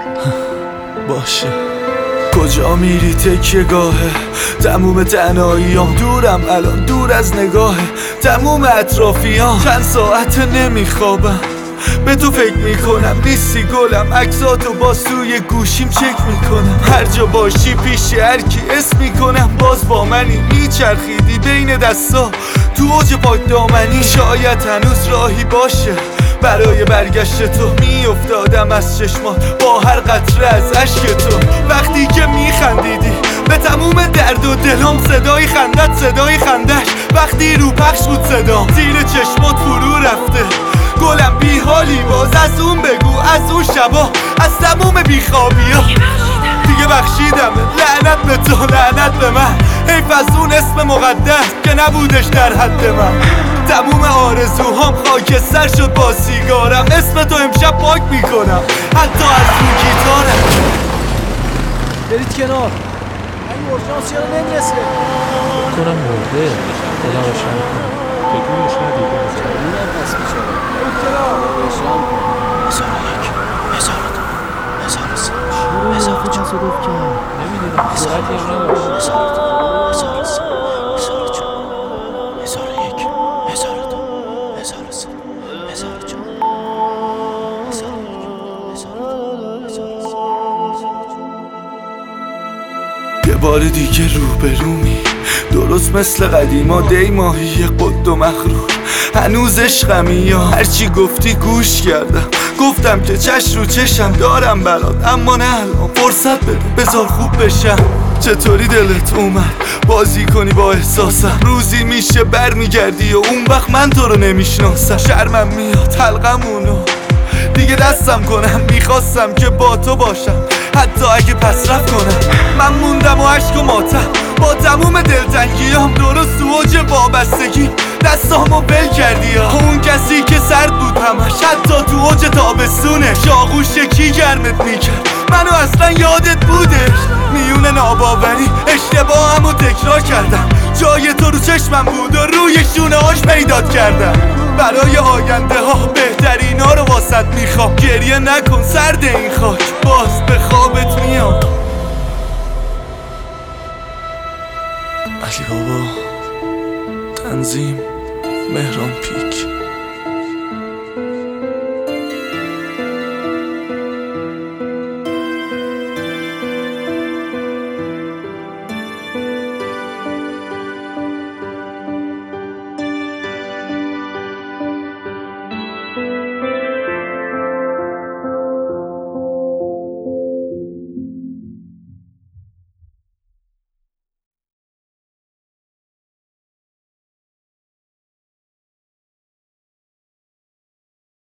باشه. کجا میری تکیه گاهه؟ تموم تنهاییام دورم الان، دور از نگاهه تموم اطرافیام. چند ساعت نمیخوابم، به تو فکر میکنم، نیستی گلم، عکساتو باز توی گوشیم چک میکنم. هر جا باشی پیش هر کی اسم میکنم، باز با منی، میچرخیدی بین دستا تو اوج پاک دامنی. شاید هنوز راهی باشه برای برگشت تو، میافتادم از چشمات با هر قطره از عشق تو. وقتی که میخندیدی به تموم درد و دلم، صدای خندت صدای خندش، وقتی رو پخش بود صدا زیر چشمات فرو رفته. گلم بی حالی باز از اون بگو، از اون شبا، از تموم بیخوابی ها دیگه بخشیدم. لعنت به تو، لعنت به من، حیف از اون اسم مقدس که نبودش در حد من. تموم آرزوهام خاکستر شد با سیگارم، اسم تو امشب پاک میکنم حتی از اون گیتارم. برید کنار، این اورژانس چرا نمیرسه؟ کنم مرده خدا روشن کنم. تکونش ندیده اینم پس بیچاره. برید کنار، روشن کن. 1001 1002 1003 1004 تصادف کرد. نمیدونم سرعتی هم نداشت. 1002 1003 1001 1002 1003 1004 یه بار دیگه روبرومی، درست مثل قدیما، دی ماهی قد و مغرور. هنوز عشقمی یا هرچی گفتی گوش کردم، گفتم که چش رو چشم دارم برات، اما نه الان فرصت بده بذار خوب بشم. چطوری دلت اومد بازی کنی با احساسم؟ روزی میشه برمیگردی و اون وقت من تو رو نمیشناسم. شرمم میاد حلقمونو دیگه دستم کنم، میخواستم که با تو باشم حتی اگه پس رفت کنم. من موندم و عشق و ماتم با تموم دلتنگیام، درست تو اوج وابستگی دستامو بل کردی ها. اون کسی که سرد بود همش، حتی تو اوج تابستونش آغوش کی گرمت میکرد، منو اصلا یادت بودش. میون ناباوری اشتباهمو تکرار کردم، جای تو رو چشمم بود و روی شونه هاش پیدات کردم. برای آینده ها بهترینا رو واسط میخوام، گریه نکن سرد این خاک، باز به خوابت میام. علی بابا، تنظیم مهران پیک.